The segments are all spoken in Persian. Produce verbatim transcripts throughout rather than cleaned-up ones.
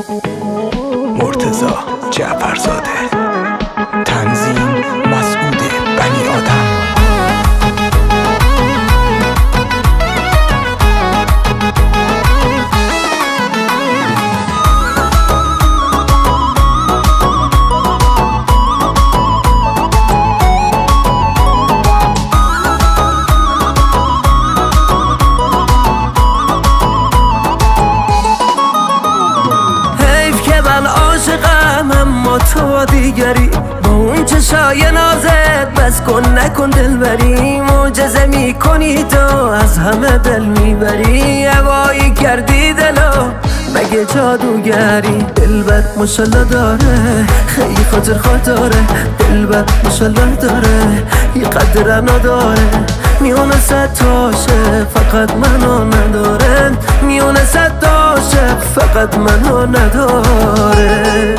مرتضی جعفرزاده. تنظیم مسعود بنی آدم. اما تو دیگری با اون چشای نازت بس کن نکن دلبری. معجزه میکنی تو از همه دل میبری. هوایی کردی دلو مگه جادوگری. دلبر ماشالله داره خیلی خاطر خواه داره. دلبر ماشالله داره یه قدر نداره. میونه صد تاشه فقط منو نداره. میونه صد تاشه فقط منو نداره.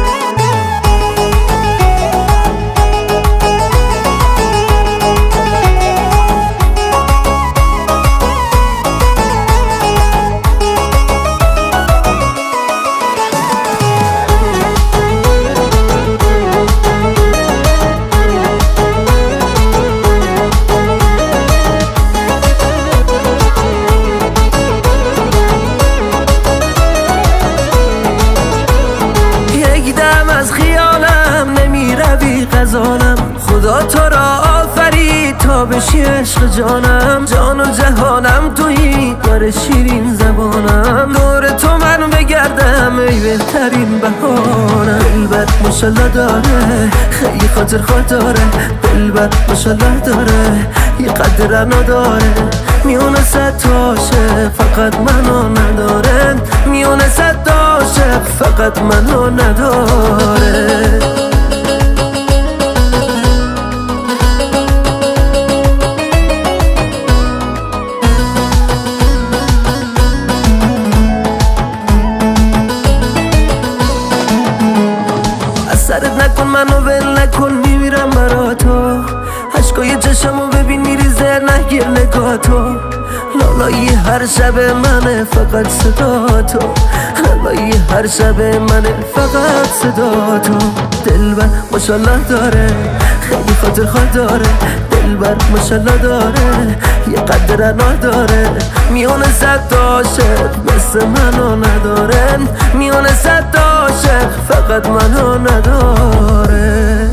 از خیالم نمیروی غزالم. خدا تو را آفرید تا بشی عشق جانم. جان و جهانم تویی یار شیرین زبانم. دور تو من بگردم ای بهترین بهانم. دلبر ماشالله داره خیلی خاطر خواه داره. دلبر ماشالله داره یه قدر نداره. میونه صد تاشه فقط منو نداره. میونه صد تاشه فقط منو نداره. از سرت نکن منو ول نکن میمیرم برا تو. عشقای چشمو ببین میریزه نگیر نگاه تو. لالایی هر شب منه فقط صدا تو. لالایی هر شب منه فقط صدا تو. دلبر ماشالله داره خیلی خاطر خواه داره. دلبر ماشالله داره یه قدر نداره. میونه صد عاشق مثل منو نداره. میونه صد عاشق فقط منو نداره.